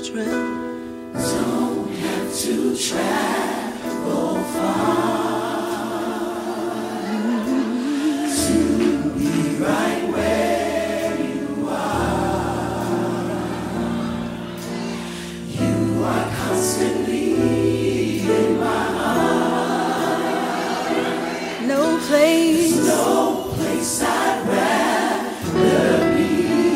Don't have to travel far to be right where you are. You are constantly in my heart. No place I'd rather be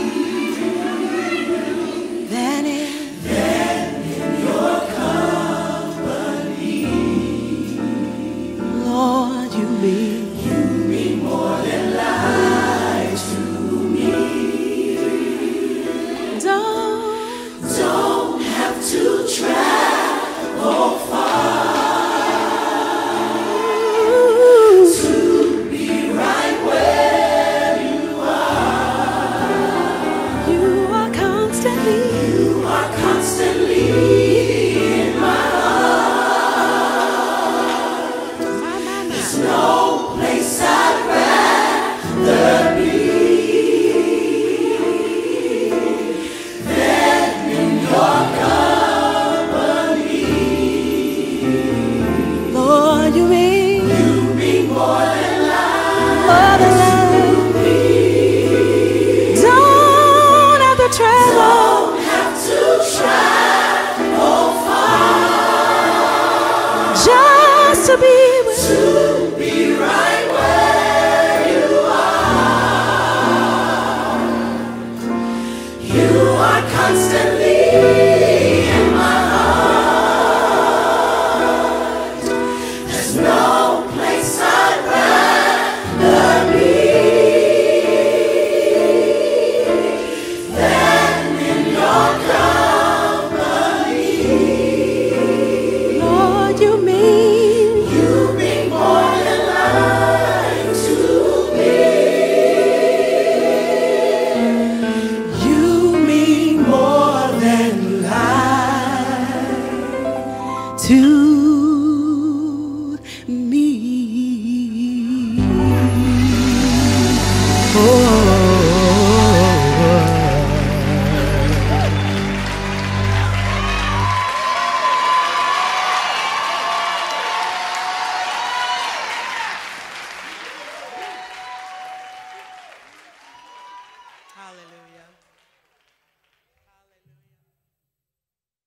than in your company. Lord, you mean More than life to me. Don't have to travel far to be right where you are. you are constantly You are constantly in my heart. There's no place I'd rather be than in your company. Lord, you mean More than life more than life. Don't have to travel don't have to travel far just to be